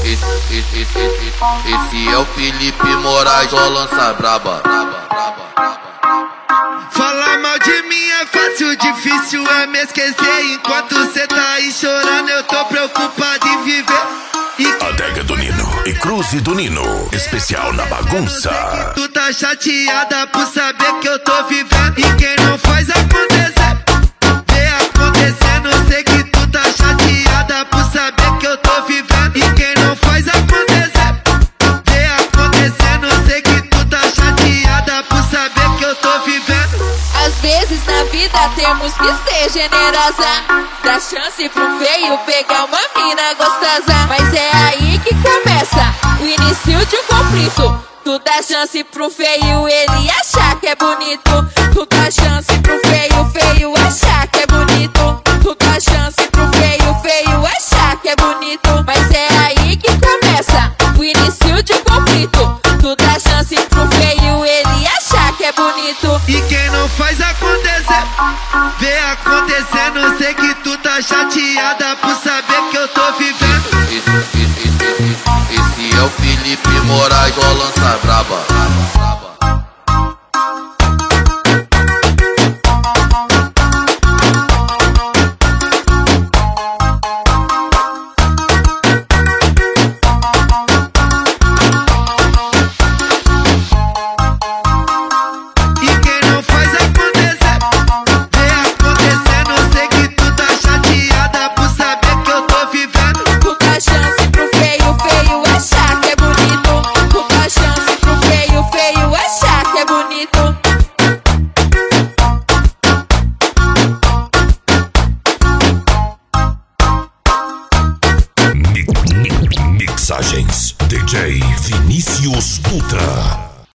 Esse é o Felipe Moraes, só lança braba. Falar mal de mim é fácil, difícil é me esquecer. Enquanto cê tá aí chorando, eu tô preocupado em viver. Adega do Nino e Cruze do Nino, especial na bagunça. Tu tá chateada por saber que eu tô vivendo. E quem não faz acontecer, vê acontecendo. Sei que tu tá chateada por saber que eu tô vivendo. E quem não faz acontecer, vê acontecendo. Sei que tu tá chateada por saber que eu tô vivendo. Às vezes na vida temos que ser generosa, dá chance pro feio pegar uma mina gostosa. Mas é aí que começa o início de um conflito. Tu dá chance pro feio, ele achar que é bonito. Tu dá chance pro feio, feio achar que é bonito. Tu dá chance pro feio, feio achar que é bonito. Mas é aí que começa o início de um conflito. Tu dá chance pro feio, ele achar que é bonito. E quem não faz acontecer, vê acontecendo. Sei que tu tá chateada por saber que eu tô vivendo. Esse é o Felipe Moraes, só lança braba. Mixagens DJ Vinícius Dutra.